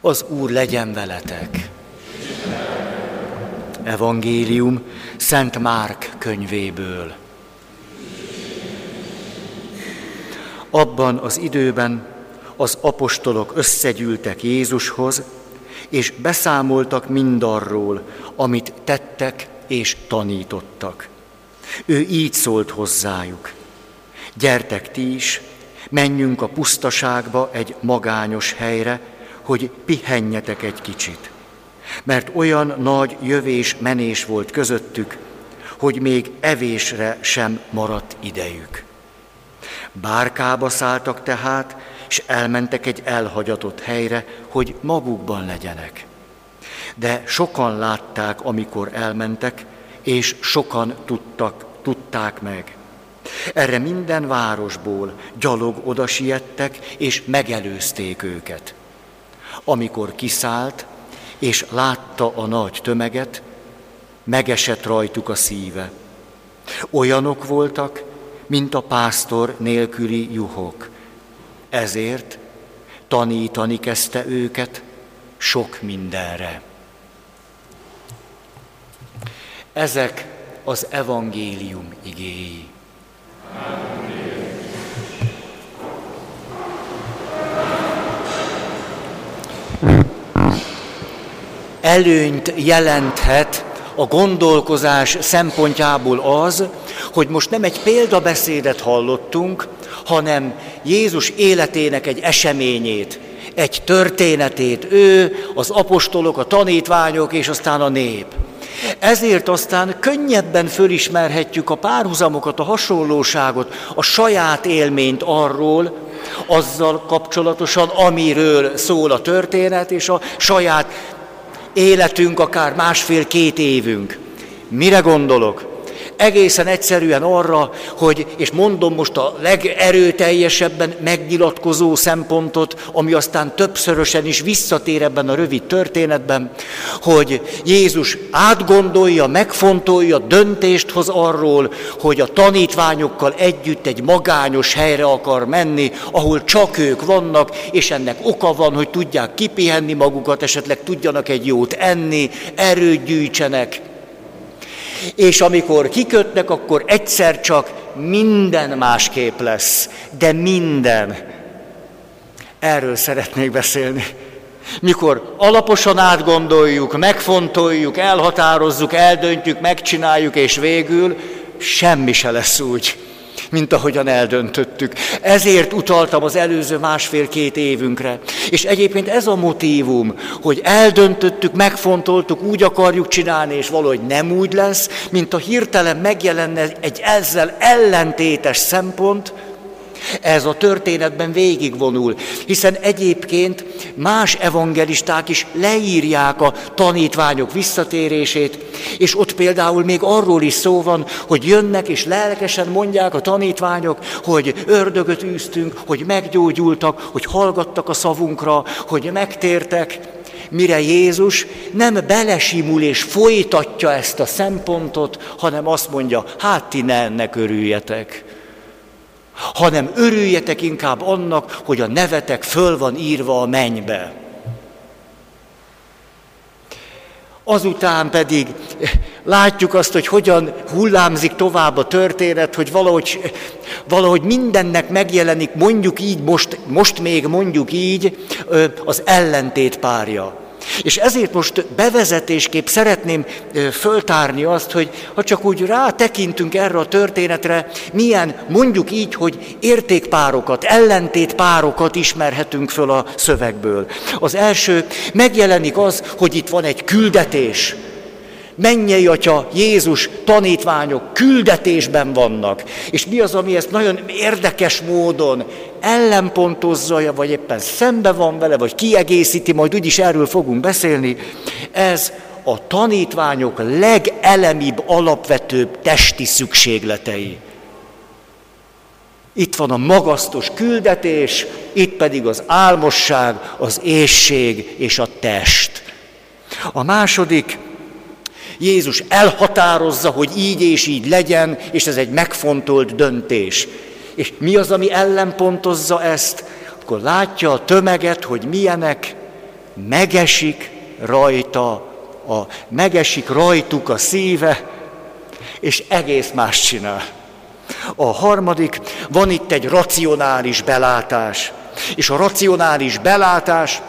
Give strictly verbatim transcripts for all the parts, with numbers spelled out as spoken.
Az Úr legyen veletek! Evangélium Szent Márk könyvéből. Abban az időben az apostolok összegyűltek Jézushoz, és beszámoltak mindarról, amit tettek és tanítottak. Ő így szólt hozzájuk: gyertek ti is, menjünk a pusztaságba egy magányos helyre, hogy pihenjetek egy kicsit. Mert olyan nagy jövés-menés volt közöttük, hogy még evésre sem maradt idejük. Bárkába szálltak tehát, és elmentek egy elhagyatott helyre, hogy magukban legyenek. De sokan látták, amikor elmentek, és sokan tudtak, tudták meg. Erre minden városból gyalog oda siettek, és megelőzték őket. Amikor kiszállt, és látta a nagy tömeget, megesett rajtuk a szíve. Olyanok voltak, mint a pásztor nélküli juhok. Ezért tanítani kezdte őket sok mindenre. Ezek az evangélium igéi. Előnyt jelenthet a gondolkozás szempontjából az, hogy most nem egy példabeszédet hallottunk, hanem Jézus életének egy eseményét, egy történetét, ő, az apostolok, a tanítványok és aztán a nép. Ezért aztán könnyebben fölismerhetjük a párhuzamokat, a hasonlóságot, a saját élményt arról, azzal kapcsolatosan, amiről szól a történet, és a saját életünk, akár másfél-két évünk. Mire gondolok? Egészen egyszerűen arra, hogy, és mondom most a legerőteljesebben megnyilatkozó szempontot, ami aztán többszörösen is visszatér ebben a rövid történetben, hogy Jézus átgondolja, megfontolja, döntést hoz arról, hogy a tanítványokkal együtt egy magányos helyre akar menni, ahol csak ők vannak, és ennek oka van, hogy tudják kipihenni magukat, esetleg tudjanak egy jót enni, erőt gyűjtsenek. És amikor kikötnek, akkor egyszer csak minden másképp lesz, de minden. Erről szeretnék beszélni. Mikor alaposan átgondoljuk, megfontoljuk, elhatározzuk, eldöntjük, megcsináljuk, és végül semmi se lesz úgy, mint ahogyan eldöntöttük. Ezért utaltam az előző másfél-két évünkre. És egyébként ez a motívum, hogy eldöntöttük, megfontoltuk, úgy akarjuk csinálni, és valahogy nem úgy lesz, mint a hirtelen megjelenne egy ezzel ellentétes szempont, ez a történetben végigvonul, hiszen egyébként más evangelisták is leírják a tanítványok visszatérését, és ott például még arról is szó van, hogy jönnek és lelkesen mondják a tanítványok, hogy ördögöt űztünk, hogy meggyógyultak, hogy hallgattak a szavunkra, hogy megtértek, mire Jézus nem belesimul és folytatja ezt a szempontot, hanem azt mondja, hát ti ne ennek örüljetek, hanem örüljetek inkább annak, hogy a nevetek föl van írva a mennybe. Azután pedig látjuk azt, hogy hogyan hullámzik tovább a történet, hogy valahogy, valahogy mindennek megjelenik, mondjuk így, most, most még mondjuk így, az ellentét párja. És ezért most bevezetésképp szeretném föltárni azt, hogy ha csak úgy rátekintünk erre a történetre, milyen, mondjuk így, hogy értékpárokat, ellentétpárokat ismerhetünk föl a szövegből. Az első, megjelenik az, hogy itt van egy küldetés. Mennyei Atya, Jézus, tanítványok küldetésben vannak. És mi az, ami ezt nagyon érdekes módon ellenpontozza, vagy éppen szembe van vele, vagy kiegészíti, majd úgyis erről fogunk beszélni. Ez a tanítványok legelemibb, alapvetőbb testi szükségletei. Itt van a magasztos küldetés, itt pedig az álmosság, az éhség és a test. A második, Jézus elhatározza, hogy így és így legyen, és ez egy megfontolt döntés. És mi az, ami ellenpontozza ezt? Akkor látja a tömeget, hogy milyenek, megesik rajta, a, megesik rajtuk a szíve, és egész más csinál. A harmadik, van itt egy racionális belátás. És a racionális belátás,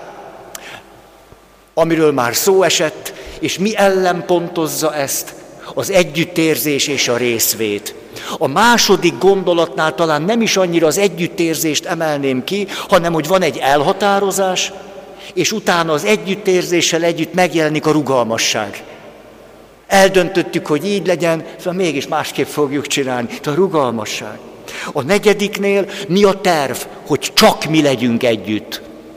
amiről már szó esett, és mi ellenpontozza ezt? Az együttérzés és a részvét. A második gondolatnál talán nem is annyira az együttérzést emelném ki, hanem hogy van egy elhatározás, és utána az együttérzéssel együtt megjelenik a rugalmasság. Eldöntöttük, hogy így legyen, szóval mégis másképp fogjuk csinálni. A rugalmasság. A negyediknél mi a terv, hogy csak mi legyünk együtt.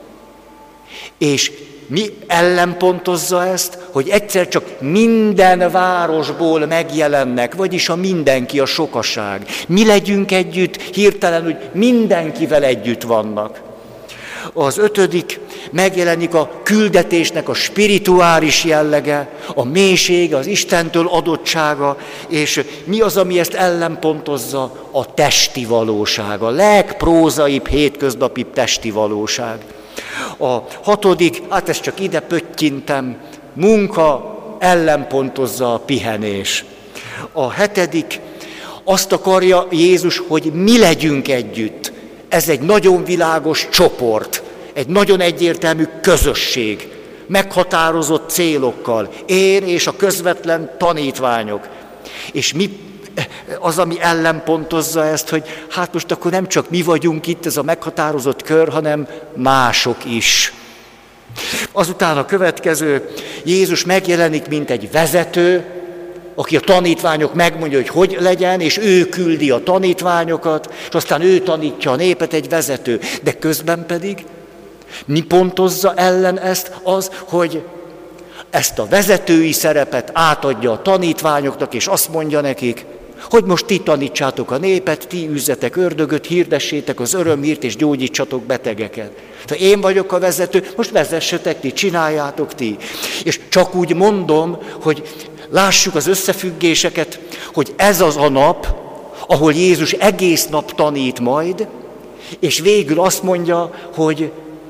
És mi ellenpontozza ezt, hogy egyszer csak minden városból megjelennek, vagyis a mindenki, a sokaság. Mi legyünk együtt, hirtelen, hogy mindenkivel együtt vannak. Az ötödik, megjelenik a küldetésnek a spirituális jellege, a mélysége, az Istentől adottsága, és mi az, ami ezt ellenpontozza? A testi valóság, a legprózaibb, hétköznapibb testi valóság. A hatodik, hát ezt csak ide pöttyintem, munka ellenpontozza a pihenés. A hetedik, azt akarja Jézus, hogy mi legyünk együtt. Ez egy nagyon világos csoport, egy nagyon egyértelmű közösség, meghatározott célokkal, én és a közvetlen tanítványok. És mi az, ami ellenpontozza ezt, hogy hát most akkor nem csak mi vagyunk itt, ez a meghatározott kör, hanem mások is. Azután a következő, Jézus megjelenik, mint egy vezető, aki a tanítványok megmondja, hogy hogy legyen, és ő küldi a tanítványokat, és aztán ő tanítja a népet, egy vezető. De közben pedig mi pontozza ellen ezt? Az, hogy ezt a vezetői szerepet átadja a tanítványoknak, és azt mondja nekik, hogy most ti tanítsátok a népet, ti üzzetek ördögöt, hirdessétek az örömhírt, és gyógyítsatok betegeket. Tehát én vagyok a vezető, most vezessetek ti, csináljátok ti. És csak úgy mondom, hogy lássuk az összefüggéseket, hogy ez az a nap, ahol Jézus egész nap tanít majd, és végül azt mondja, hogy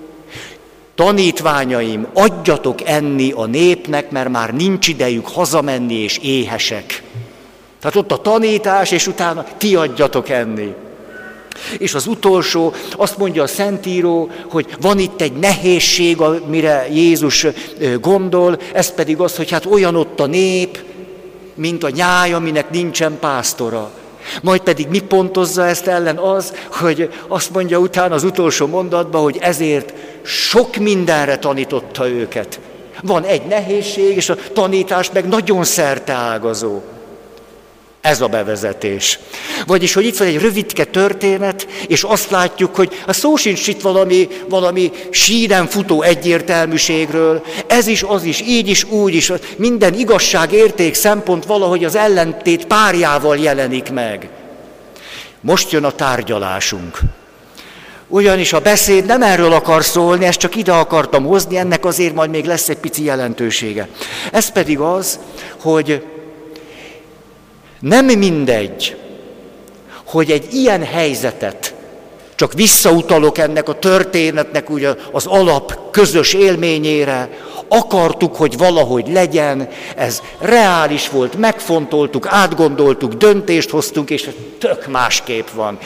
tanítványaim, adjatok enni a népnek, mert már nincs idejük hazamenni, és éhesek. Tehát ott a tanítás, és utána ti adjatok enni. És az utolsó, azt mondja a Szentíró, hogy van itt egy nehézség, amire Jézus gondol, ez pedig az, hogy hát olyan ott a nép, mint a nyáj, aminek nincsen pásztora. Majd pedig mi pontozza ezt ellen? Az, hogy azt mondja utána az utolsó mondatban, hogy ezért sok mindenre tanította őket. Van egy nehézség, és a tanítás meg nagyon szerteágazó. Ez a bevezetés. Vagyis, hogy itt van egy rövidke történet, és azt látjuk, hogy a szó sincs itt valami, valami sínen futó egyértelműségről, ez is, az is, így is, úgy is, minden igazság, érték, szempont valahogy az ellentét párjával jelenik meg. Most jön a tárgyalásunk. Ugyanis a beszéd nem erről akar szólni, ezt csak ide akartam hozni, ennek azért majd még lesz egy pici jelentősége. Ez pedig az, hogy nem mindegy, hogy egy ilyen helyzetet, csak visszautalok ennek a történetnek ugye az alap közös élményére, akartuk, hogy valahogy legyen, ez reális volt, megfontoltuk, átgondoltuk, döntést hoztunk, és tök másképp van.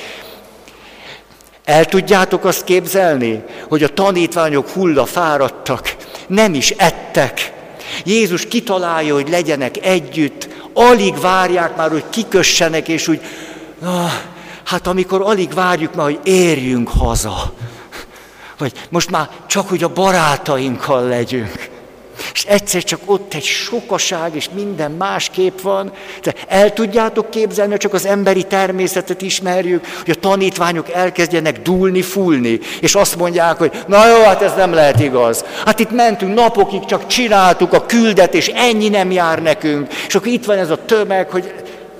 El tudjátok azt képzelni, hogy a tanítványok hullafáradtak, nem is ettek. Jézus kitalálja, hogy legyenek együtt, alig várják már, hogy kikössenek, és úgy, na, hát amikor alig várjuk már, hogy érjünk haza, vagy most már csak, hogy a barátainkkal legyünk. És egyszer csak ott egy sokaság, és minden másképp van. De el tudjátok képzelni, hogy csak az emberi természetet ismerjük, hogy a tanítványok elkezdjenek dúlni, fúlni, és azt mondják, hogy na jó, hát ez nem lehet igaz. Hát itt mentünk napokig, csak csináltuk a küldetés, ennyi nem jár nekünk. És akkor itt van ez a tömeg, hogy...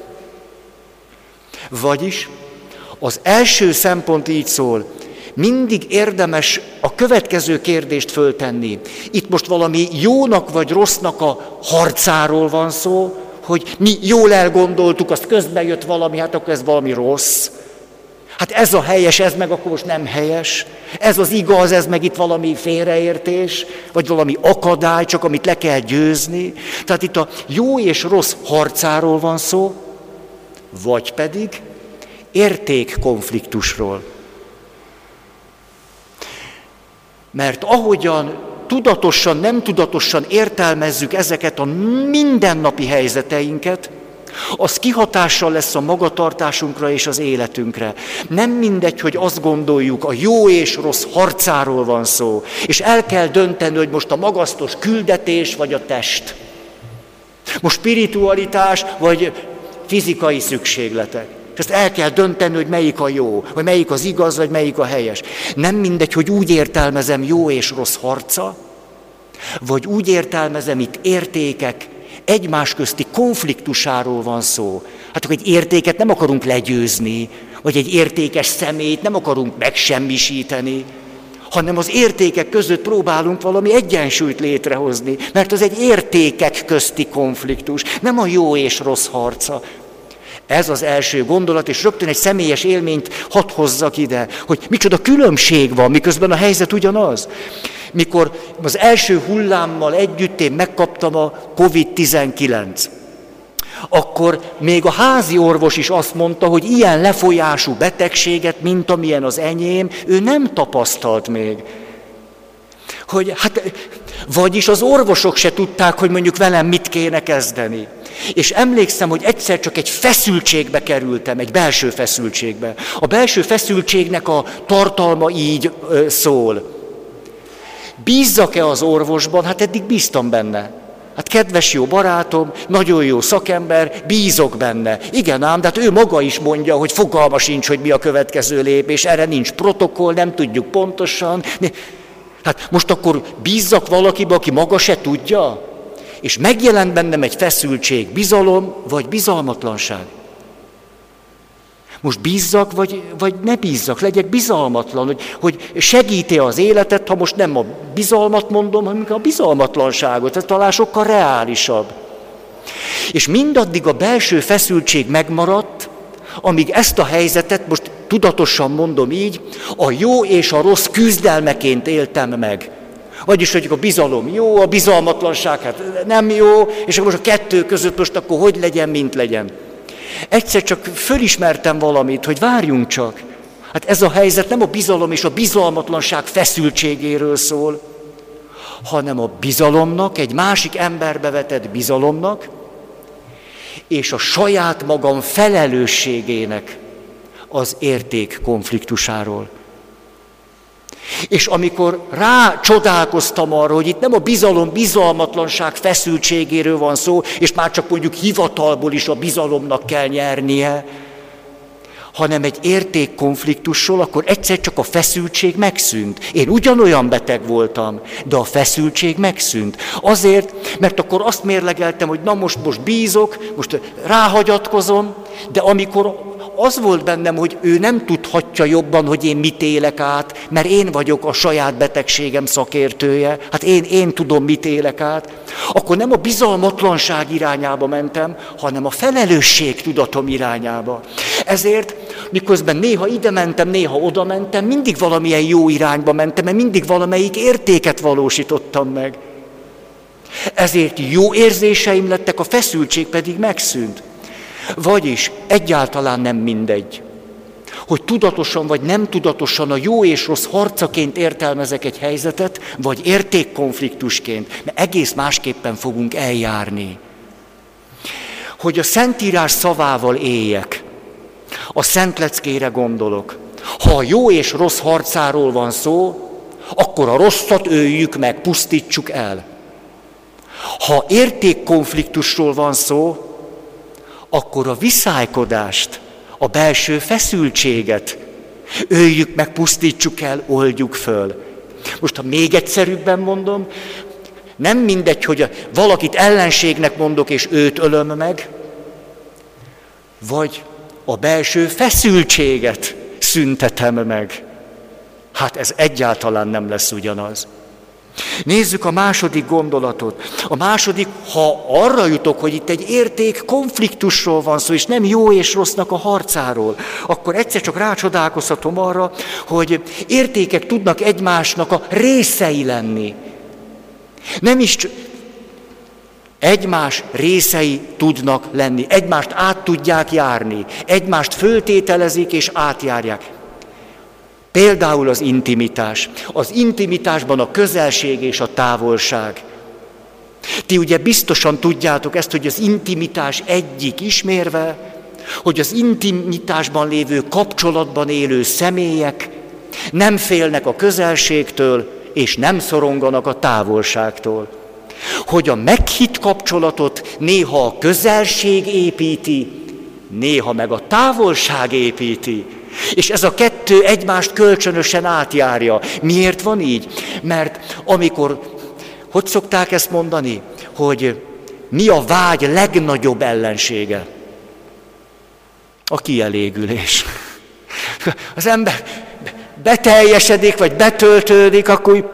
Vagyis az első szempont így szól, mindig érdemes a következő kérdést föltenni. Itt most valami jónak vagy rossznak a harcáról van szó, hogy mi jól elgondoltuk, azt közben jött valami, hát akkor ez valami rossz. Hát ez a helyes, ez meg akkor most nem helyes. Ez az igaz, ez meg itt valami félreértés, vagy valami akadály, csak amit le kell győzni. Tehát itt a jó és rossz harcáról van szó, vagy pedig értékkonfliktusról. Mert ahogyan tudatosan, nem tudatosan értelmezzük ezeket a mindennapi helyzeteinket, az kihatással lesz a magatartásunkra és az életünkre. Nem mindegy, hogy azt gondoljuk, a jó és rossz harcáról van szó, és el kell dönteni, hogy most a magasztos küldetés vagy a test. Most spiritualitás vagy fizikai szükségletek. És ezt el kell dönteni, hogy melyik a jó, vagy melyik az igaz, vagy melyik a helyes. Nem mindegy, hogy úgy értelmezem jó és rossz harca, vagy úgy értelmezem itt értékek, egymás közti konfliktusáról van szó. Hát akkor egy értéket nem akarunk legyőzni, vagy egy értékes személyt nem akarunk megsemmisíteni, hanem az értékek között próbálunk valami egyensúlyt létrehozni, mert az egy értékek közti konfliktus, nem a jó és rossz harca. Ez az első gondolat, és rögtön egy személyes élményt hadd hozzak ide, hogy micsoda különbség van, miközben a helyzet ugyanaz. Mikor az első hullámmal együtt én megkaptam a kovid tizenkilenc, akkor még a házi orvos is azt mondta, hogy ilyen lefolyású betegséget, mint amilyen az enyém, ő nem tapasztalt még. Hogy hát, vagyis az orvosok se tudták, hogy mondjuk velem mit kéne kezdeni. És emlékszem, hogy egyszer csak egy feszültségbe kerültem, egy belső feszültségbe. A belső feszültségnek a tartalma így ö, szól. Bízzak-e az orvosban? Hát eddig bíztam benne. Hát kedves jó barátom, nagyon jó szakember, bízok benne. Igen ám, de hát ő maga is mondja, hogy fogalma sincs, hogy mi a következő lépés, erre nincs protokoll, nem tudjuk pontosan. Hát most akkor bízzak valakibe, aki maga se tudja? És megjelent bennem egy feszültség, bizalom vagy bizalmatlanság. Most bízzak, vagy, vagy ne bízzak, legyek bizalmatlan, hogy, hogy segíti az életet, ha most nem a bizalmat mondom, hanem a bizalmatlanságot, ez talán sokkal reálisabb. És mindaddig a belső feszültség megmaradt, amíg ezt a helyzetet, most tudatosan mondom így, a jó és a rossz küzdelmeként éltem meg. Vagyis, hogy a bizalom jó, a bizalmatlanság hát nem jó, és akkor most a kettő között most akkor hogy legyen, mint legyen. Egyszer csak fölismertem valamit, hogy várjunk csak. Hát ez a helyzet nem a bizalom és a bizalmatlanság feszültségéről szól, hanem a bizalomnak, egy másik emberbe vetett bizalomnak, és a saját magam felelősségének az érték konfliktusáról. És amikor rácsodálkoztam arra, hogy itt nem a bizalom, bizalmatlanság feszültségéről van szó, és már csak mondjuk hivatalból is a bizalomnak kell nyernie, hanem egy értékkonfliktusról, akkor egyszer csak a feszültség megszűnt. Én ugyanolyan beteg voltam, de a feszültség megszűnt. Azért, mert akkor azt mérlegeltem, hogy na most, most bízok, most ráhagyatkozom, de amikor az volt bennem, hogy ő nem tudhatja jobban, hogy én mit élek át, mert én vagyok a saját betegségem szakértője, hát én, én tudom, mit élek át, akkor nem a bizalmatlanság irányába mentem, hanem a felelősség tudatom irányába. Ezért, miközben néha ide mentem, néha oda mentem, mindig valamilyen jó irányba mentem, mert mindig valamelyik értéket valósítottam meg. Ezért jó érzéseim lettek, a feszültség pedig megszűnt. Vagyis egyáltalán nem mindegy, hogy tudatosan vagy nem tudatosan a jó és rossz harcaként értelmezek egy helyzetet, vagy értékkonfliktusként, mert egész másképpen fogunk eljárni. Hogy a Szentírás szavával éljek, a Szent Leckére gondolok. Ha a jó és rossz harcáról van szó, akkor a rosszat öljük meg, pusztítsuk el. Ha értékkonfliktusról van szó, akkor a viszálykodást, a belső feszültséget öljük meg, pusztítsuk el, oldjuk föl. Most, ha még egyszerűbben mondom, nem mindegy, hogy valakit ellenségnek mondok, és őt ölöm meg, vagy a belső feszültséget szüntetem meg. Hát ez egyáltalán nem lesz ugyanaz. Nézzük a második gondolatot. A második, ha arra jutok, hogy itt egy érték konfliktusról van szó, és nem jó és rossznak a harcáról, akkor egyszer csak rácsodálkozhatom arra, hogy értékek tudnak egymásnak a részei lenni. Nem is egymás részei tudnak lenni, egymást át tudják járni, egymást föltételezik és átjárják. Például az intimitás. Az intimitásban a közelség és a távolság. Ti ugye biztosan tudjátok ezt, hogy az intimitás egyik ismérve, hogy az intimitásban lévő kapcsolatban élő személyek nem félnek a közelségtől, és nem szoronganak a távolságtól. Hogy a meghitt kapcsolatot néha a közelség építi, néha meg a távolság építi. És ez a kettő egymást kölcsönösen átjárja. Miért van így? Mert amikor, hogy szokták ezt mondani, hogy mi a vágy legnagyobb ellensége? A kielégülés. Az ember beteljesedik, vagy betöltődik, akkor...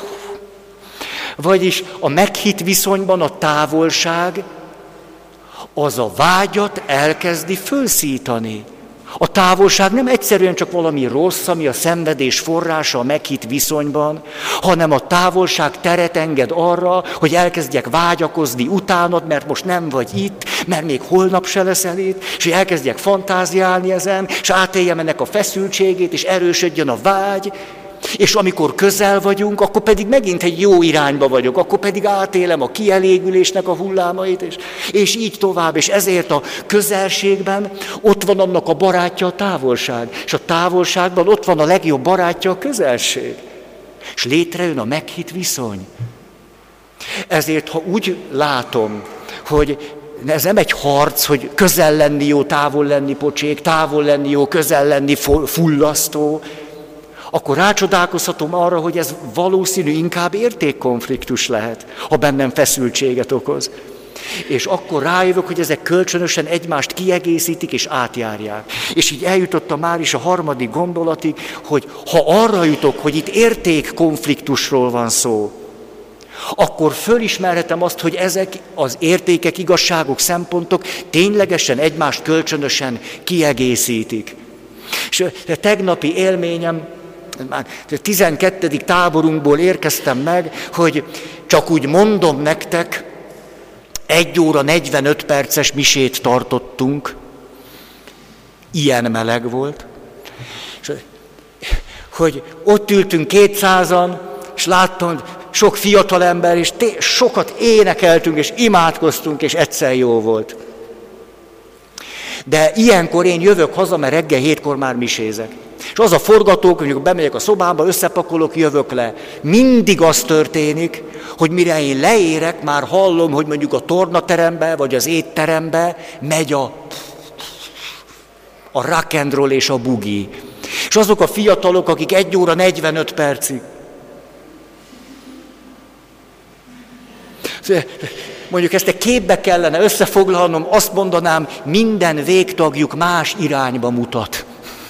Vagyis a meghitt viszonyban a távolság az a vágyat elkezdi fölszítani. A távolság nem egyszerűen csak valami rossz, ami a szenvedés forrása a meghitt viszonyban, hanem a távolság teret enged arra, hogy elkezdjek vágyakozni utánad, mert most nem vagy itt, mert még holnap se leszel itt, és hogy elkezdjek fantáziálni ezen, és átéljem ennek a feszültségét, és erősödjön a vágy, és amikor közel vagyunk, akkor pedig megint egy jó irányba vagyok, akkor pedig átélem a kielégülésnek a hullámait, és, és így tovább. És ezért a közelségben ott van annak a barátja a távolság, és a távolságban ott van a legjobb barátja a közelség. És létrejön a meghitt viszony. Ezért, ha úgy látom, hogy ez nem egy harc, hogy közel lenni jó, távol lenni pocsék, távol lenni jó, közel lenni fullasztó, akkor rácsodálkozhatom arra, hogy ez valószínű inkább értékkonfliktus lehet, ha bennem feszültséget okoz. És akkor rájövök, hogy ezek kölcsönösen egymást kiegészítik és átjárják. És így eljutottam már is a harmadik gondolatig, hogy ha arra jutok, hogy itt értékkonfliktusról van szó, akkor fölismerhetem azt, hogy ezek az értékek, igazságok, szempontok ténylegesen egymást kölcsönösen kiegészítik. És a tegnapi élményem, már tizenkettedik táborunkból érkeztem meg, hogy csak úgy mondom nektek, egy óra negyvenöt perces misét tartottunk, ilyen meleg volt, és hogy ott ültünk kétszázan, és láttam, sok fiatal ember, és té- sokat énekeltünk, és imádkoztunk, és egyszer jó volt. De ilyenkor én jövök haza, mert reggel hétkor már misézek. És az a forgatók, amikor bemegyek a szobámba, összepakolok, jövök le. Mindig az történik, hogy mire én leérek, már hallom, hogy mondjuk a tornaterembe, vagy az étterembe megy a, a rock and roll és a bugi. És azok a fiatalok, akik egy óra negyvenöt percig. Mondjuk ezt egy képbe kellene összefoglalnom, azt mondanám, minden végtagjuk más irányba mutat.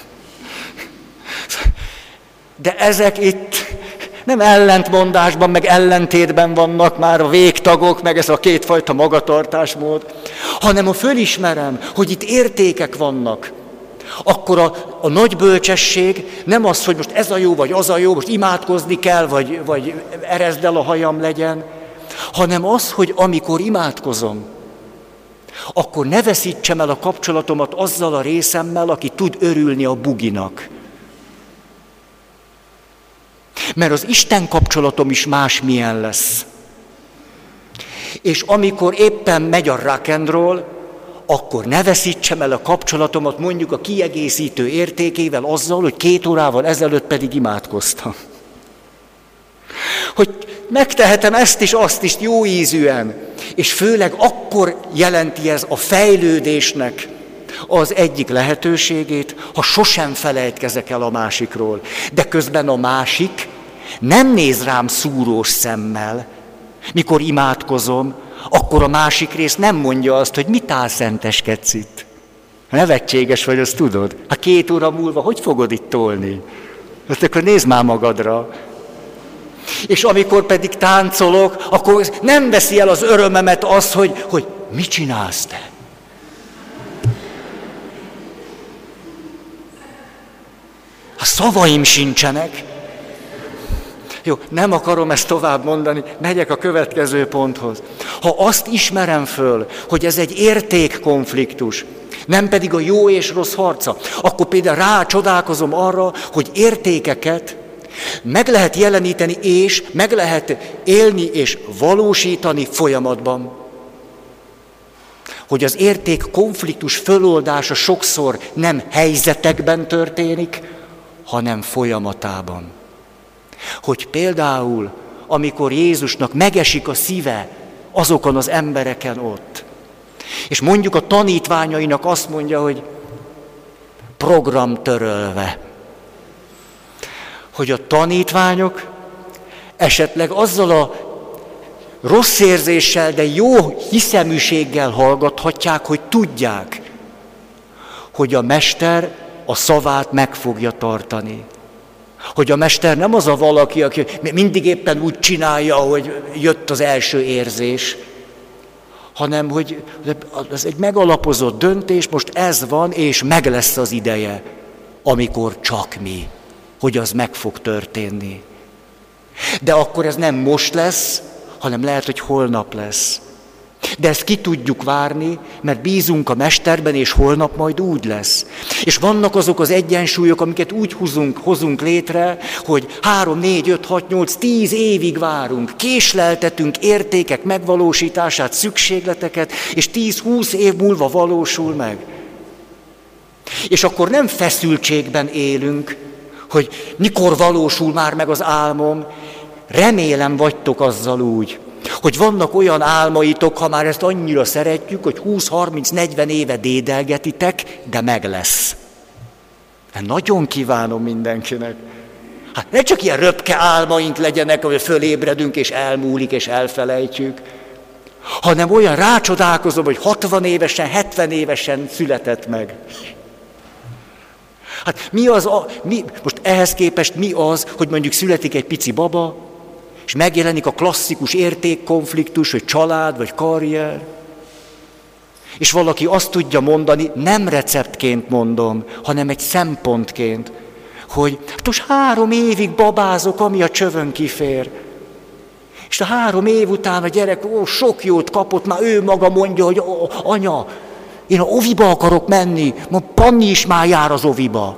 De ezek itt nem ellentmondásban, meg ellentétben vannak már a végtagok, meg ez a kétfajta magatartásmód, hanem ha fölismerem, hogy itt értékek vannak, akkor a, a nagy bölcsesség nem az, hogy most ez a jó, vagy az a jó, most imádkozni kell, vagy, vagy erezd el a hajam legyen, hanem az, hogy amikor imádkozom, akkor ne veszítsem el a kapcsolatomat azzal a részemmel, aki tud örülni a buginak. Mert az Isten kapcsolatom is másmilyen lesz. És amikor éppen megy a rock and roll, akkor ne veszítsem el a kapcsolatomat mondjuk a kiegészítő értékével azzal, hogy két órával ezelőtt pedig imádkoztam. Hogy megtehetem ezt is, azt is jó ízűen. És főleg akkor jelenti ez a fejlődésnek az egyik lehetőségét, ha sosem felejtkezek el a másikról. De közben a másik nem néz rám szúrós szemmel. Mikor imádkozom, akkor a másik rész nem mondja azt, hogy mit álszenteskedsz itt. Nevetséges vagy, azt tudod. Ha két óra múlva, hogy fogod itt tolni? Hát akkor nézd már magadra. És amikor pedig táncolok, akkor nem veszi el az örömemet az, hogy, hogy mit csinálsz te? A szavaim sincsenek. Jó, nem akarom ezt tovább mondani, megyek a következő ponthoz. Ha azt ismerem föl, hogy ez egy értékkonfliktus, nem pedig a jó és rossz harca, akkor például rácsodálkozom arra, hogy értékeket meg lehet jeleníteni, és meg lehet élni és valósítani folyamatban. Hogy az érték konfliktus föloldása sokszor nem helyzetekben történik, hanem folyamatában. Hogy például, amikor Jézusnak megesik a szíve azokon az embereken ott, és mondjuk a tanítványainak azt mondja, hogy program törölve, hogy a tanítványok esetleg azzal a rossz érzéssel, de jó hiszeműséggel hallgathatják, hogy tudják, hogy a mester a szavát meg fogja tartani. Hogy a mester nem az a valaki, aki mindig éppen úgy csinálja, hogy jött az első érzés, hanem hogy ez egy megalapozott döntés, most ez van, és meg lesz az ideje, amikor csak mi, hogy az meg fog történni. De akkor ez nem most lesz, hanem lehet, hogy holnap lesz. De ezt ki tudjuk várni, mert bízunk a mesterben, és holnap majd úgy lesz. És vannak azok az egyensúlyok, amiket úgy hozunk, hozunk létre, hogy három, négy, öt, hat, nyolc, tíz évig várunk, késleltetünk értékek megvalósítását, szükségleteket, és tíz-húsz év múlva valósul meg. És akkor nem feszültségben élünk, hogy mikor valósul már meg az álmom. Remélem vagytok azzal úgy, hogy vannak olyan álmaitok, ha már ezt annyira szeretjük, hogy húsz, harminc, negyven éve dédelgetitek, de meg lesz. Nagyon kívánom mindenkinek. Hát ne csak ilyen röpke álmaink legyenek, hogy fölébredünk, és elmúlik, és elfelejtjük, hanem olyan rácsodálkozom, hogy hatvan évesen, hetven évesen született meg. Hát mi az, a, mi, most ehhez képest mi az, hogy mondjuk születik egy pici baba, és megjelenik a klasszikus értékkonfliktus, hogy család vagy karrier, és valaki azt tudja mondani, nem receptként mondom, hanem egy szempontként, hogy hát most három évig babázok, ami a csövön kifér. És a három év után a gyerek ó, sok jót kapott, már ő maga mondja, hogy ó, anya, én a oviba akarok menni, ma Panni is már jár az oviba.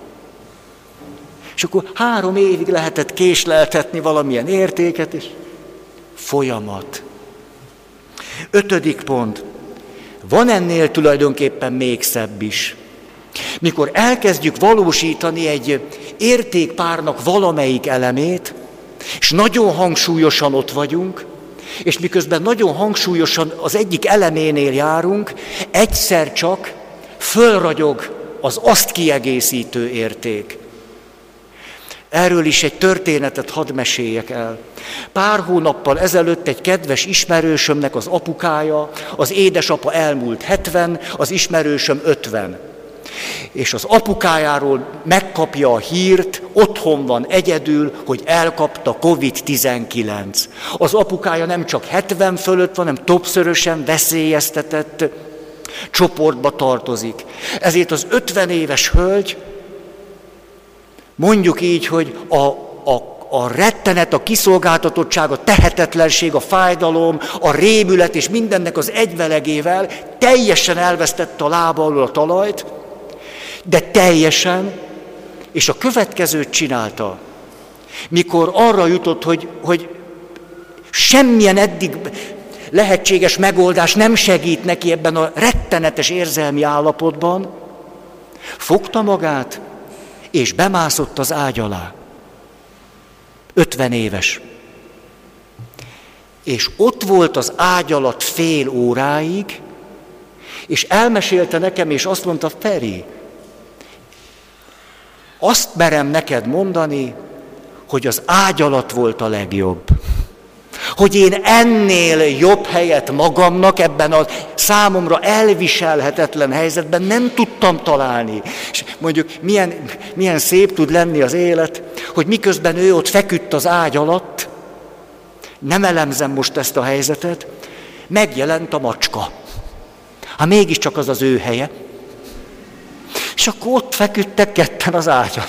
És akkor három évig lehetett késleltetni valamilyen értéket, és folyamat. Ötödik pont. Van ennél tulajdonképpen még szebb is. Mikor elkezdjük valósítani egy értékpárnak valamelyik elemét, és nagyon hangsúlyosan ott vagyunk, és miközben nagyon hangsúlyosan az egyik eleménél járunk, egyszer csak fölragyog az azt kiegészítő érték. Erről is egy történetet hadd meséljek el. Pár hónappal ezelőtt egy kedves ismerősömnek az apukája, az édesapa elmúlt hetven, az ismerősöm ötven. És az apukájáról megkapja a hírt, otthon van egyedül, hogy elkapta kovid tizenkilenc. Az apukája nem csak hetven fölött van, hanem többszörösen veszélyeztetett csoportba tartozik. Ezért az ötven éves hölgy, mondjuk így, hogy a, a, a rettenet, a kiszolgáltatottság, a tehetetlenség, a fájdalom, a rémület és mindennek az egyvelegével teljesen elvesztette a lába alól a talajt, de teljesen, és a következőt csinálta. Mikor arra jutott, hogy, hogy semmilyen eddig lehetséges megoldás nem segít neki ebben a rettenetes érzelmi állapotban, fogta magát, és bemászott az ágy alá. ötven éves. És ott volt az ágy alatt fél óráig, és elmesélte nekem, és azt mondta, Feri, azt merem neked mondani, hogy az ágy alatt volt a legjobb. Hogy én ennél jobb helyet magamnak ebben a számomra elviselhetetlen helyzetben nem tudtam találni. És mondjuk milyen, milyen szép tud lenni az élet, hogy miközben ő ott feküdt az ágy alatt, nem elemzem most ezt a helyzetet, megjelent a macska. Hát mégiscsak az az ő helye. És akkor ott feküdtek ketten az ágyon.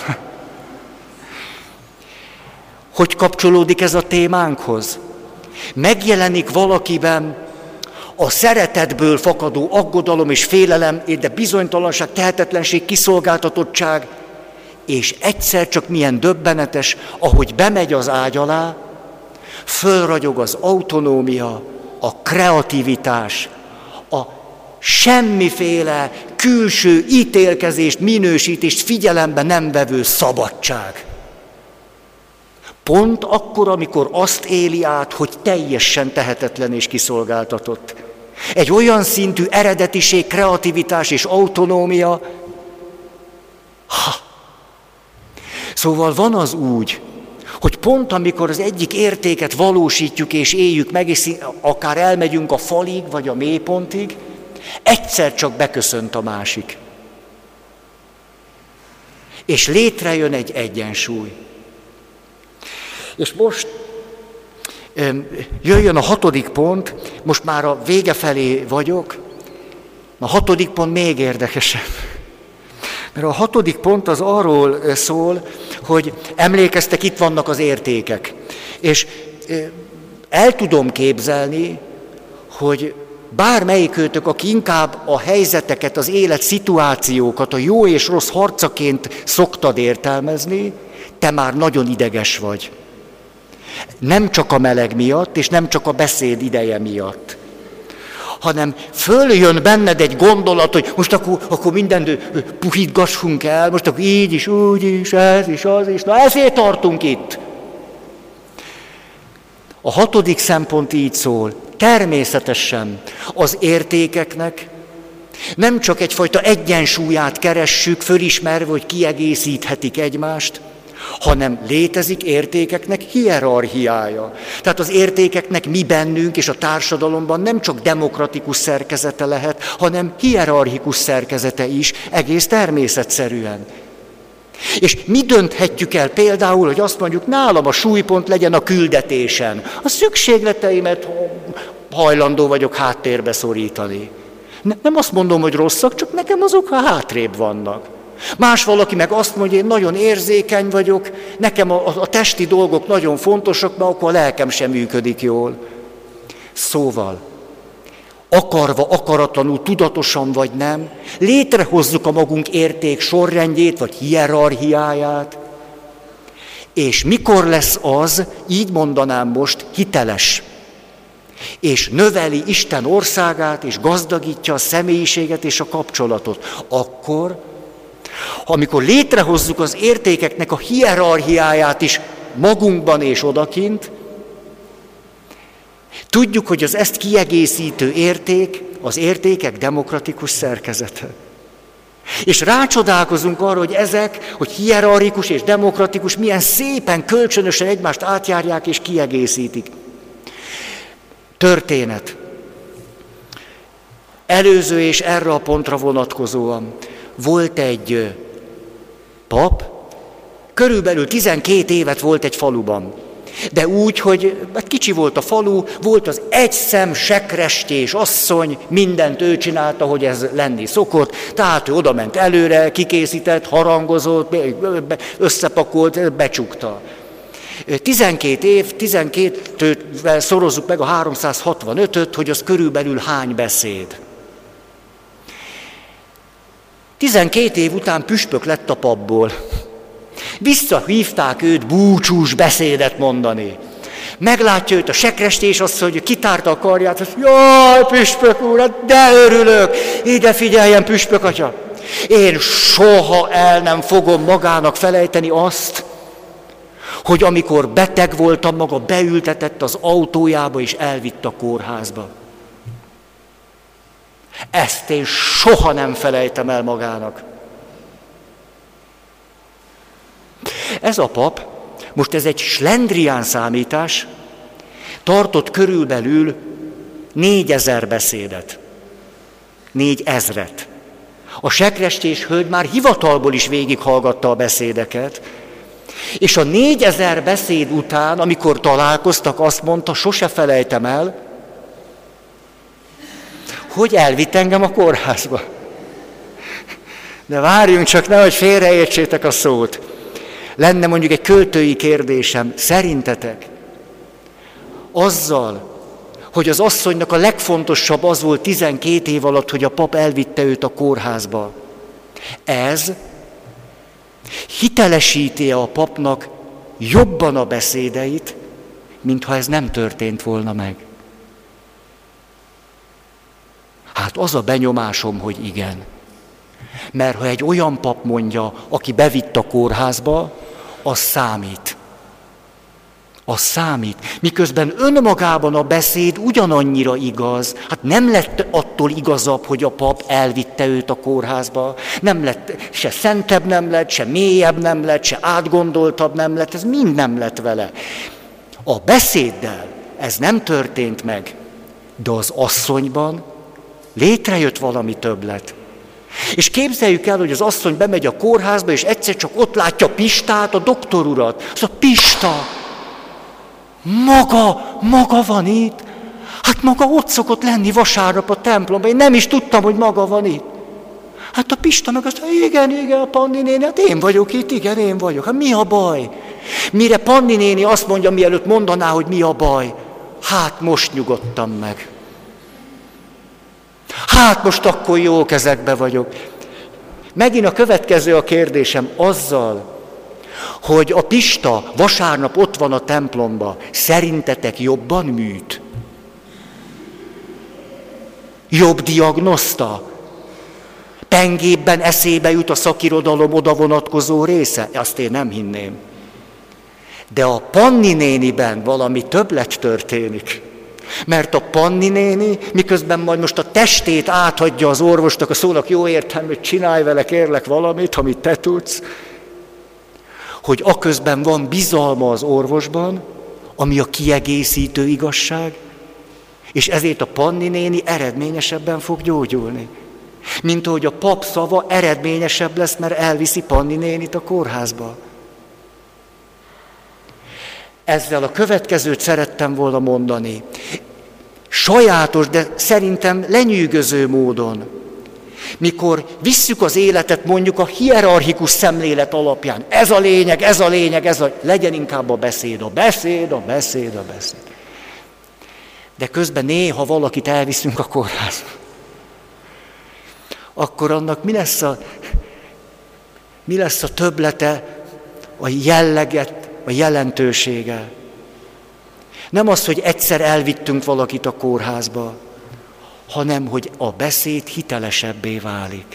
Hogy kapcsolódik ez a témánkhoz? Megjelenik valakiben a szeretetből fakadó aggodalom és félelem, de bizonytalanság, tehetetlenség, kiszolgáltatottság, és egyszer csak milyen döbbenetes, ahogy bemegy az ágy alá, fölragyog az autonómia, a kreativitás, a semmiféle külső ítélkezést, minősítést figyelembe nem vevő szabadság. Pont akkor, amikor azt éli át, hogy teljesen tehetetlen és kiszolgáltatott. Egy olyan szintű eredetiség, kreativitás és autonómia. Ha. Szóval van az úgy, hogy pont amikor az egyik értéket valósítjuk és éljük meg, és akár elmegyünk a falig vagy a mélypontig, egyszer csak beköszönt a másik. És létrejön egy egyensúly. És most jöjjön a hatodik pont, most már a vége felé vagyok, a hatodik pont még érdekesebb. Mert a hatodik pont az arról szól, hogy emlékeztek, itt vannak az értékek. És el tudom képzelni, hogy bármelyikőtök, aki inkább a helyzeteket, az élet szituációkat, a jó és rossz harcaként szoktad értelmezni, te már nagyon ideges vagy. Nem csak a meleg miatt, és nem csak a beszéd ideje miatt, hanem följön benned egy gondolat, hogy most akkor, akkor mindent puhítgassunk el, most akkor így is, úgy is, ez is, az is, na ezért tartunk itt. A hatodik szempont így szól, természetesen az értékeknek nem csak egyfajta egyensúlyát keressük, fölismerve, hogy kiegészíthetik egymást, hanem létezik értékeknek hierarchiája. Tehát az értékeknek mi bennünk és a társadalomban nem csak demokratikus szerkezete lehet, hanem hierarchikus szerkezete is, egész természetszerűen. És mi dönthetjük el például, hogy azt mondjuk, nálam a súlypont legyen a küldetésen. A szükségleteimet hajlandó vagyok háttérbe szorítani. Nem azt mondom, hogy rosszak, csak nekem azok hátrébb vannak. Más valaki meg azt mondja, én nagyon érzékeny vagyok, nekem a, a, a testi dolgok nagyon fontosak, mert akkor a lelkem sem működik jól. Szóval, akarva, akaratlanul, tudatosan vagy nem, létrehozzuk a magunk érték sorrendjét, vagy hierarchiáját, és mikor lesz az, így mondanám most, hiteles, és növeli Isten országát, és gazdagítja a személyiséget és a kapcsolatot, akkor, amikor létrehozzuk az értékeknek a hierarchiáját is magunkban és odakint, tudjuk, hogy az ezt kiegészítő érték, az értékek demokratikus szerkezete. És rácsodálkozunk arra, hogy ezek, hogy hierarchikus és demokratikus, milyen szépen, kölcsönösen egymást átjárják és kiegészítik. Történet. Előző és erre a pontra vonatkozóan. Volt egy pap, körülbelül tizenkét évet volt egy faluban. De úgy, hogy hát kicsi volt a falu, volt az egy szem sekrestés asszony, mindent ő csinálta, hogy ez lenni szokott, tehát ő oda ment előre, kikészített, harangozott, összepakolt, becsukta. tizenkét év, tizenkétvel szorozzuk meg a háromszázhatvanötöt, hogy az körülbelül hány beszéd. tizenkét év után püspök lett a papból. Visszahívták őt búcsús beszédet mondani. Meglátja őt a sekrestés, azt mondja, hogy kitárta a karját, azt mondja, jaj, püspök úr, de örülök, ide figyeljen, püspök atya. Én soha el nem fogom magának felejteni azt, hogy amikor beteg voltam, maga beültetett az autójába és elvitt a kórházba. Ezt én soha nem felejtem el magának. Ez a pap, most ez egy slendrián számítás, tartott körülbelül négyezer beszédet. Négyezret. A sekrestés hölgy már hivatalból is végighallgatta a beszédeket, És a négyezer beszéd után, amikor találkoztak, azt mondta, sose felejtem el, hogy elvitt engem a kórházba. De várjunk csak, nehogy félreértsétek a szót. Lenne mondjuk egy költői kérdésem, szerintetek azzal, hogy az asszonynak a legfontosabb az volt tizenkét év alatt, hogy a pap elvitte őt a kórházba, ez hitelesíti a papnak jobban a beszédeit, mintha ez nem történt volna meg? Hát az a benyomásom, hogy igen. Mert ha egy olyan pap mondja, aki bevitt a kórházba, az számít. Az számít. Miközben önmagában a beszéd ugyanannyira igaz. Hát nem lett attól igazabb, hogy a pap elvitte őt a kórházba. Nem lett, se szentebb nem lett, se mélyebb nem lett, se átgondoltabb nem lett. Ez mind nem lett vele. A beszéddel ez nem történt meg, de az asszonyban létrejött valami többlet. És képzeljük el, hogy az asszony bemegy a kórházba, és egyszer csak ott látja Pistát, a doktorurat. Az a Pista, maga, maga van itt. Hát maga ott szokott lenni vasárnap a templomban. Én nem is tudtam, hogy maga van itt. Hát a Pista meg azt mondja, igen, igen, a Panni néni, hát én vagyok itt, igen, én vagyok. Hát mi a baj? Mire Panni néni azt mondja, mielőtt mondaná, hogy mi a baj. Hát most nyugodtam meg. Hát most akkor jó kezekbe vagyok. Megint a következő a kérdésem, azzal, hogy a Pista vasárnap ott van a templomba, szerintetek jobban műt? Jobb diagnoszta? Pengébben eszébe jut a szakirodalom oda vonatkozó része? Azt én nem hinném. De a Panni néniben valami többlet történik. Mert a Panni néni, miközben majd most a testét áthagyja az orvosnak, a szónak jó értelme, hogy csinálj vele kérlek valamit, amit te tudsz, hogy aközben van bizalma az orvosban, ami a kiegészítő igazság, és ezért a Panni néni eredményesebben fog gyógyulni. Mint ahogy a pap szava eredményesebb lesz, mert elviszi Panni nénit a kórházba. Ezzel a következőt szerettem volna mondani. Sajátos, de szerintem lenyűgöző módon, mikor visszük az életet mondjuk a hierarchikus szemlélet alapján, ez a lényeg, ez a lényeg, ez a... legyen inkább a beszéd, a beszéd, a beszéd, a beszéd. De közben néha valakit elviszünk a kórházba. Akkor annak mi lesz a, mi lesz a többlete, a jelleget, a jelentősége. Nem az, hogy egyszer elvittünk valakit a kórházba, hanem, hogy a beszéd hitelesebbé válik.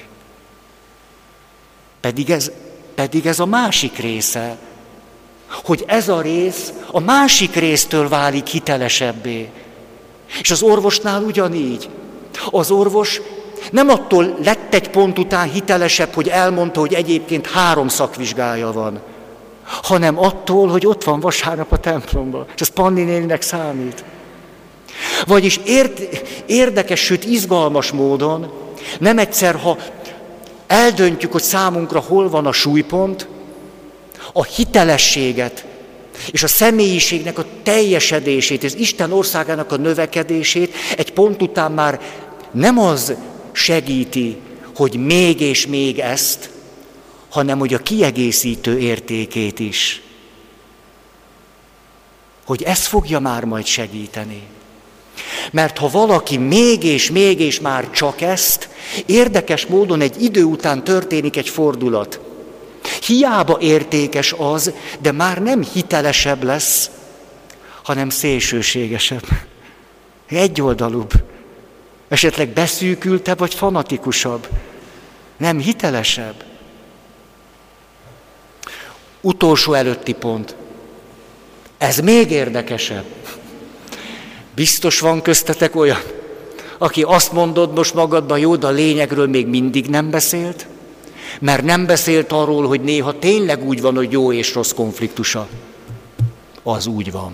Pedig ez, pedig ez a másik része, hogy ez a rész a másik résztől válik hitelesebbé. És az orvosnál ugyanígy. Az orvos nem attól lett egy pont után hitelesebb, hogy elmondta, hogy egyébként három szakvizsgája van, hanem attól, hogy ott van vasárnap a templomban. És ez Panni néninek számít. Vagyis érd, érdekes, sőt izgalmas módon, nem egyszer, ha eldöntjük, hogy számunkra hol van a súlypont, a hitelességet és a személyiségnek a teljesedését, az Isten országának a növekedését egy pont után már nem az segíti, hogy még és még ezt, hanem hogy a kiegészítő értékét is. Hogy ez fogja már majd segíteni. Mert ha valaki még és még és már csak ezt, érdekes módon egy idő után történik egy fordulat. Hiába értékes az, de már nem hitelesebb lesz, hanem szélsőségesebb. Egyoldalúbb. Esetleg beszűkültebb vagy fanatikusabb. Nem hitelesebb. Utolsó előtti pont. Ez még érdekesebb. Biztos van köztetek olyan, aki azt mondod most magadban, jó, de a lényegről még mindig nem beszélt, mert nem beszélt arról, hogy néha tényleg úgy van, hogy jó és rossz konfliktusa. Az úgy van.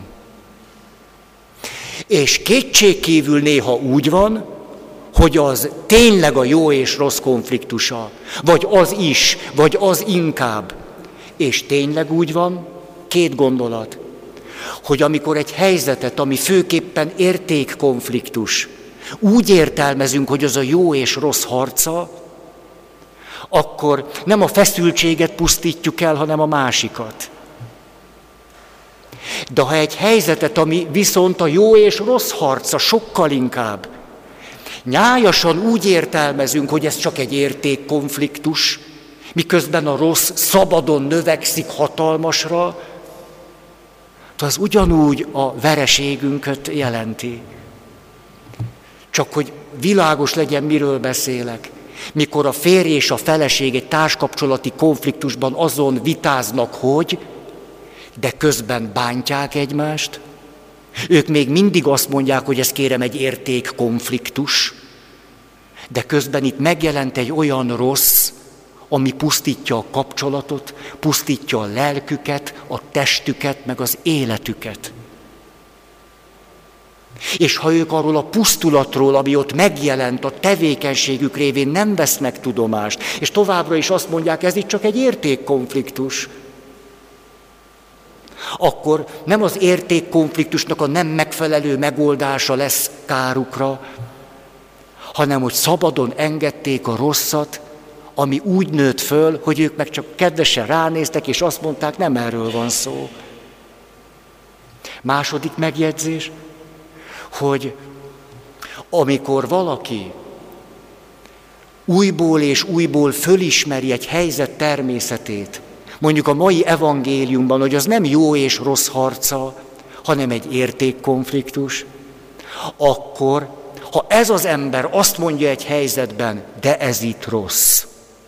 És kétségkívül néha úgy van, hogy az tényleg a jó és rossz konfliktusa, vagy az is, vagy az inkább. És tényleg úgy van, két gondolat, hogy amikor egy helyzetet, ami főképpen értékkonfliktus, úgy értelmezünk, hogy az a jó és rossz harca, akkor nem a feszültséget pusztítjuk el, hanem a másikat. De ha egy helyzetet, ami viszont a jó és rossz harca, sokkal inkább, nyájasan úgy értelmezünk, hogy ez csak egy értékkonfliktus, miközben a rossz szabadon növekszik hatalmasra, az ugyanúgy a vereségünket jelenti. Csak hogy világos legyen, miről beszélek. Mikor a férj és a feleség egy társkapcsolati konfliktusban azon vitáznak, hogy, de közben bántják egymást, ők még mindig azt mondják, hogy ez kérem egy értékkonfliktus, de közben itt megjelent egy olyan rossz, ami pusztítja a kapcsolatot, pusztítja a lelküket, a testüket, meg az életüket. És ha ők arról a pusztulatról, ami ott megjelent a tevékenységük révén nem vesznek tudomást, és továbbra is azt mondják, ez itt csak egy értékkonfliktus, akkor nem az értékkonfliktusnak a nem megfelelő megoldása lesz kárukra, hanem hogy szabadon engedték a rosszat, ami úgy nőtt föl, hogy ők meg csak kedvesen ránéztek, és azt mondták, nem erről van szó. Második megjegyzés, hogy amikor valaki újból és újból fölismeri egy helyzet természetét, mondjuk a mai evangéliumban, hogy az nem jó és rossz harca, hanem egy értékkonfliktus, akkor, ha ez az ember azt mondja egy helyzetben, de ez itt rossz,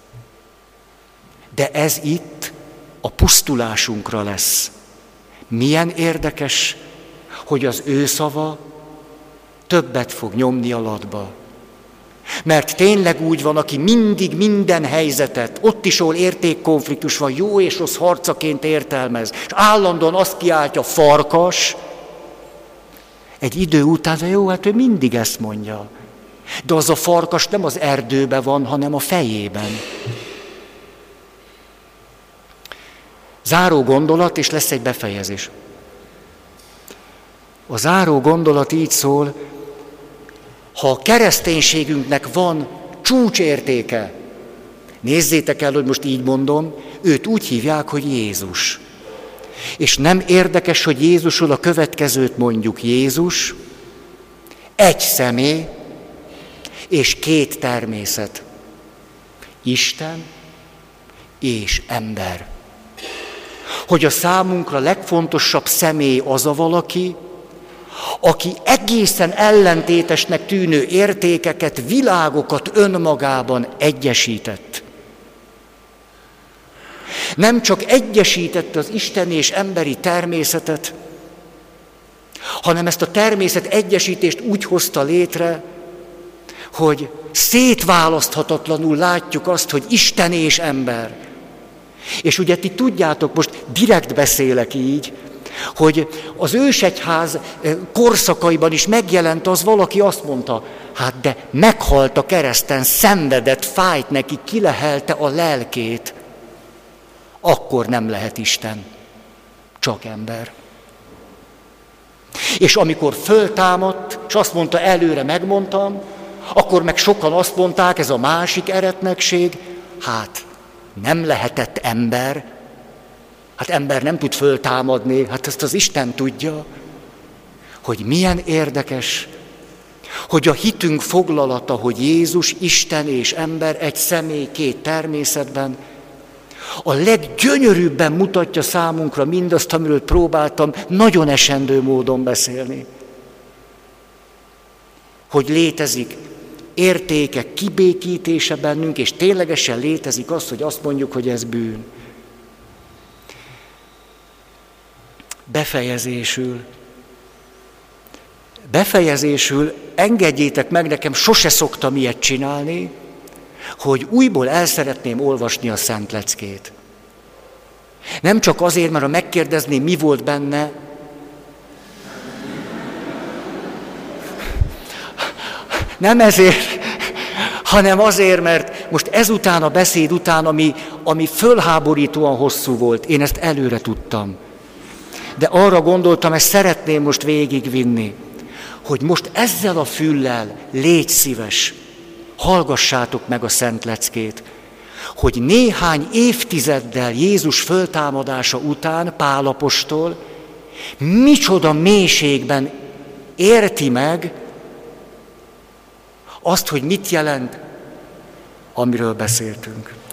de ez itt a pusztulásunkra lesz. Milyen érdekes, hogy az ő szava többet fog nyomni a latba. Mert tényleg úgy van, aki mindig minden helyzetet, ott is, ahol értékkonfliktus van, jó és rossz harcaként értelmez, és állandóan azt kiáltja, farkas, egy idő után, de jó, hát ő mindig ezt mondja. De az a farkas nem az erdőben van, hanem a fejében. Záró gondolat, és lesz egy befejezés. A záró gondolat így szól, ha a kereszténységünknek van csúcsértéke, nézzétek el, hogy most így mondom, őt úgy hívják, hogy Jézus. És nem érdekes, hogy Jézusról a következőt mondjuk. Jézus egy személy és két természet. Isten és ember. Hogy a számunkra legfontosabb személy az a valaki, aki egészen ellentétesnek tűnő értékeket, világokat önmagában egyesített. Nem csak egyesítette az isteni és emberi természetet, hanem ezt a természet egyesítést úgy hozta létre, hogy szétválaszthatatlanul látjuk azt, hogy Isten és ember. És ugye ti tudjátok, most direkt beszélek így, hogy az ősegyház korszakaiban is megjelent az, valaki azt mondta, hát de meghalt a kereszten, szenvedett, fájt neki, kilehelte a lelkét. Akkor nem lehet Isten, csak ember. És amikor föltámadt, és azt mondta, előre megmondtam, akkor meg sokan azt mondták, ez a másik eretnekség, hát nem lehetett ember, hát ember nem tud föltámadni, hát ezt az Isten tudja, hogy milyen érdekes, hogy a hitünk foglalata, hogy Jézus, Isten és ember egy személy két természetben, a leggyönyörűbben mutatja számunkra mindazt, amiről próbáltam nagyon esendő módon beszélni. Hogy létezik értékek kibékítése bennünk, és ténylegesen létezik az, hogy azt mondjuk, hogy ez bűn. Befejezésül. Befejezésül engedjétek meg, nekem sose szoktam ilyet csinálni, hogy újból el szeretném olvasni a Szent Leckét. Nem csak azért, mert ha megkérdezném, mi volt benne, nem ezért, hanem azért, mert most ezután a beszéd után, ami, ami fölháborítóan hosszú volt, én ezt előre tudtam. De arra gondoltam, ezt szeretném most végigvinni, hogy most ezzel a füllel légy szíves, hallgassátok meg a szent leckét, hogy néhány évtizeddel Jézus föltámadása után Pál apostol micsoda mélységben érti meg azt, hogy mit jelent, amiről beszéltünk.